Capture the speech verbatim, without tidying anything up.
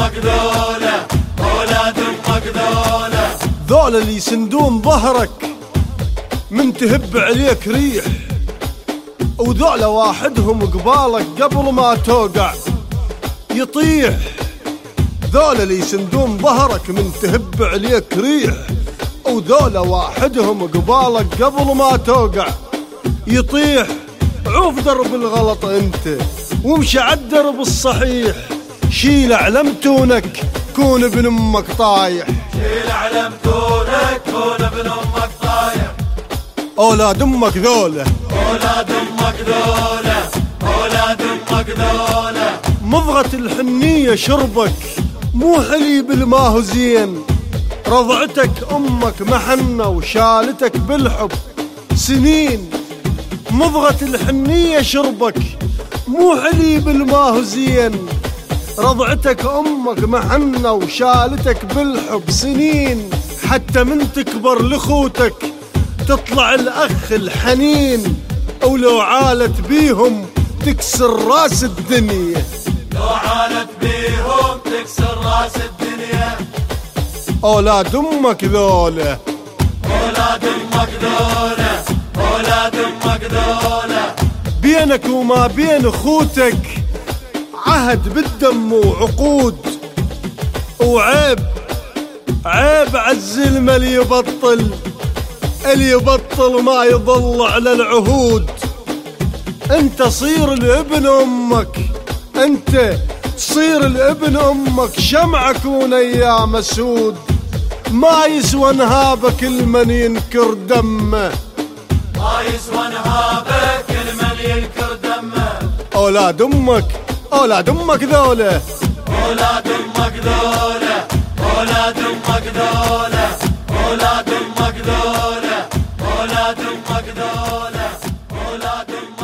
امك ذولا، اولاد امك ذولا، ذولا اللي يسندون ظهرك من تهب عليك ريح، وذولا واحدهم قبالك قبل ما توقع يطيح. ذولا اللي يسندون ظهرك من تهب عليك ريح، وذولا واحدهم قبالك قبل ما توقع يطيح. عوف درب الغلط انت وامشي عالدرب الصحيح، شيل علمتونك كون ابن امك طايح، شيل علمتونك كون ابن امك طايح. اولاد امك ذولا، اولاد امك ذولا، اولاد امك ذولا، مضغة الحنية شربك مو حليب الماهو زين، رضعتك امك محنة وشالتك بالحب سنين. مضغة الحنية شربك مو حليب الماهو زين، رضعتك امك محنة وشالتك بالحب سنين. حتى من تكبر لخوتك تطلع الاخ الحنين، ولو عالت بيهم تكسر راس الدنيا، لو عالت بيهم تكسر راس الدنيا. اولاد امك ذولا، اولاد امك ذولا، اولاد امك ذولا، بينك وما بين اخوتك عهد بالدم وعقود، وعيب عيب عالزلمة اللي يبطل اللي يبطل ما يضل على العهود. انت صير لابن امك، انت تصير لابن امك شمعك ونيام سود، ما يسوى نهابك المن ينكر دمه، ما يسوى نهابك المن ينكر دمه. اولاد امك اولاد امك ذولا، اولاد امك ذولا، اولاد امك ذولا، اولاد امك ذولا، اولاد امك ذولا، اولاد امك